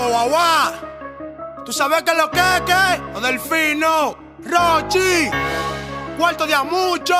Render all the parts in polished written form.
guau. ¿Tú sabes qué es lo que es? ¿Qué? Lo Delfino, Rochi, Cuarto de Amucho.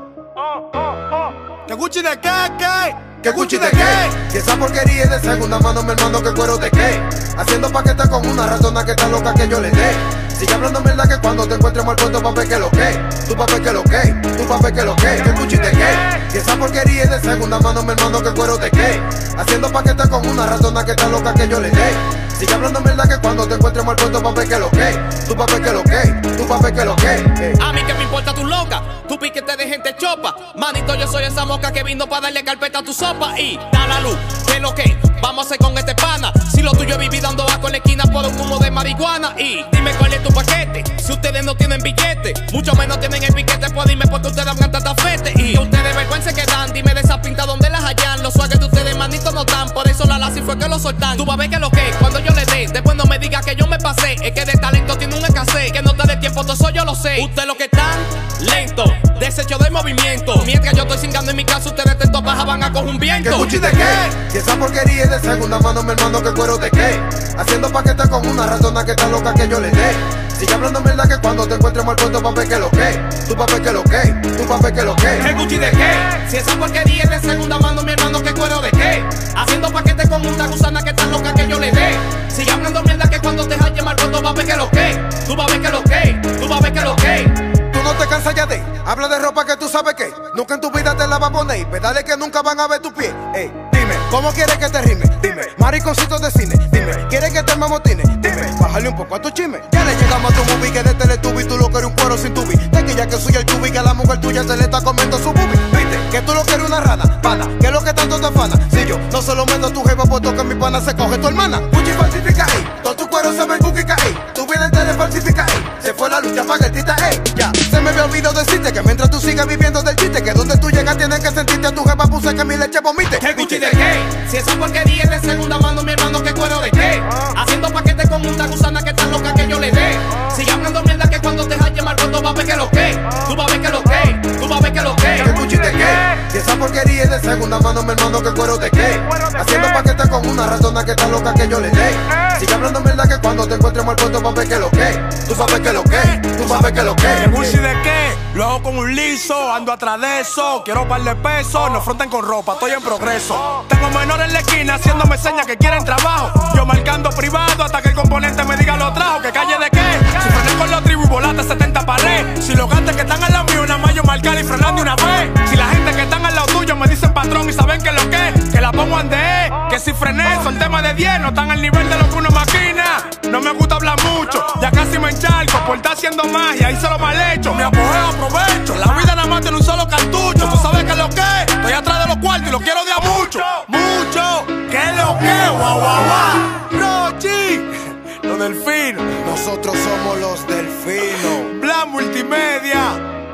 ¿Que Gucci de qué? ¿Qué Gucci de qué? Si esa porquería es de segunda mano, mi hermano, ¿qué cuero de qué? Haciendo paquetes con una ratona que está loca que yo le dé. Sigue hablando mierda que cuando te encuentres mal puesto pa' ver que lo que. Tú pa' ver que lo que, tú pa' ver que lo que. ¿Qué Gucci de qué? Si esa porquería es de segunda mano, mi hermano, ¿qué cuero de qué? Haciendo paquetes con una ratona que está loca que yo le dé. Sigue hablando mierda que cuando te encuentres mal puesto pa' ver que lo que. Tú pa' ver que lo que, tú pa' ver que lo que. A mí que me importa tu loca, tu piquete de gente chopa. Manito, yo soy esa mosca que vino pa' darle carpeta a tu sopa. Y da la luz, ¿qué lo que? Vamos a hacer con este pana. Si lo tuyo es vivir dando asco en la esquina por un humo de marihuana. Y dime cuál es tu paquete. Si ustedes no tienen billete, mucho menos tienen el piquete, pues dime por qué ustedes hablan tanta fete. Y ustedes vergüenza que dan, dime de esas pintas donde las hallan. Los suagues de ustedes, manito, no dan. Por eso la lazi fue que lo soltan. Tú vas a ver que lo que, cuando yo le dé, después no me digas que yo me pasé. Es que de talento tiene un escasez, que no te dé tiempo, todo eso yo lo sé. Ustedes lo que están lento, desecho de movimiento. Mientras yo estoy cingando en mi casa, ustedes te topas van a coger un viento. ¿Qué Gucci de qué? Si esa porquería es de segunda mano, mi hermano, ¿qué cuero de qué? Haciendo paquetes con una ratona que está loca que yo le dé. Sigue hablando mierda que cuando te encuentres mal puesto pa' ver que lo que. Tú pa' ver que lo que, tú pa' ver que lo que. ¿Qué Gucci de qué? Si esa porquería es de segunda mano, mi hermano, ¿qué cuero de qué? Haciendo paquetes con una gusana que está loca que yo le dé. Sigue hablando mierda que cuando te halle mal puesto pa' ver que lo que. Tú pa' ver que lo que, tú pa' ver que lo que. Tú no te cansas ya de habla de ropa que tú sabes que nunca en tu vida te la vas a poner. Pedales que nunca van a ver tu pie. Ey, dime, ¿cómo quieres que te rime? Dime, mariconcitos de cine. Dime, ¿quieres que te mamotine? Dime, bájale un poco a tu chisme. Ya le llegamos a tu movie que de Teletubby tú lo quieres un cuero sin tubi. De que ya que soy el tubi que a la mujer tuya se le está comiendo su bubi. Viste, que tú lo quieres una rana, pana, que es lo que tanto te afana. Si yo no se lo meto a tu jefa puesto que mi pana se coge tu hermana. Gucci falsifica, ey, todo tu cuero se ve cookie, ey. Tu vida entera falsifica, ey. Se fue la lucha pa' que el tita, ey. Ya, se me había olvidado decirte que mientras tú sigas viviendo del chiste, que donde tú llegas tienes que sentirte a tu jefa puse que mi leche vomite. ¿Qué Gucci de qué? Si esa porquería es de segunda mano, mi hermano, ¿qué cuero de qué? Haciendo paquetes con una gusana que está loca que yo le dé. Sigue hablando mierda que cuando te halle mal puesto va a ver que lo que. Tú vas a ver que lo que, tú vas a ver que lo que. ¿Qué Gucci de qué? Si esa porquería es de segunda mano, mi hermano, ¿qué cuero de qué? Haciendo paquetes con una ratona que está loca que yo le dé. Sigue hablando mierda que cuando te encuentres mal puesto va a ver que lo que. Tú vas a ver que lo que, tú vas a ver que lo que. ¿Qué Gucci de qué? Lo hago con un liso, ando atrás de eso. Quiero par de pesos, no fronten con ropa, estoy en progreso. Tengo menores en la esquina haciéndome señas que quieren trabajo. Yo marcando privado hasta que el componente me diga lo trajo. ¿Que calle de qué? Si frené con los tribus y volaste 70 pared. Si los gantes que están al lado mío, nada más yo marcar y frenar de una vez. Si la gente que están al lado tuyo me dicen patrón y saben que lo que la pongo en DE. Que si frené, son temas de 10, no están al nivel de lo que uno maquina. No me gusta hablar mucho, ya casi me encharco por estar haciendo magia, hice lo mal hecho. Me apogeo, aprovecho, la vida nada más tiene un solo cartucho. Tú sabes que es lo que es, estoy atrás de los cuartos y lo quiero de a mucho. Mucho, que es lo que, guau, guau, guau. Rochi, los Delfinos. Nosotros somos los Delfinos. Plan Multimedia,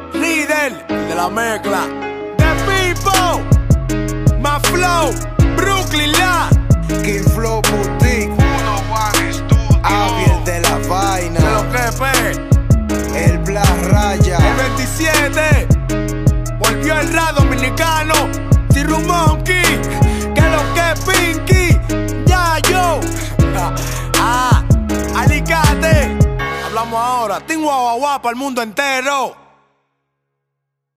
líder de la mezcla. The People, My Flow, Brooklyn La, King Flow Boutique, Abiel de la vaina, de lo que pe. el Blas Raya, El 27, volvió el rap dominicano, Tiru Monkey, que lo que Pinky, ya yo, Alicate. Hablamos ahora, Team Guau Guau para el mundo entero.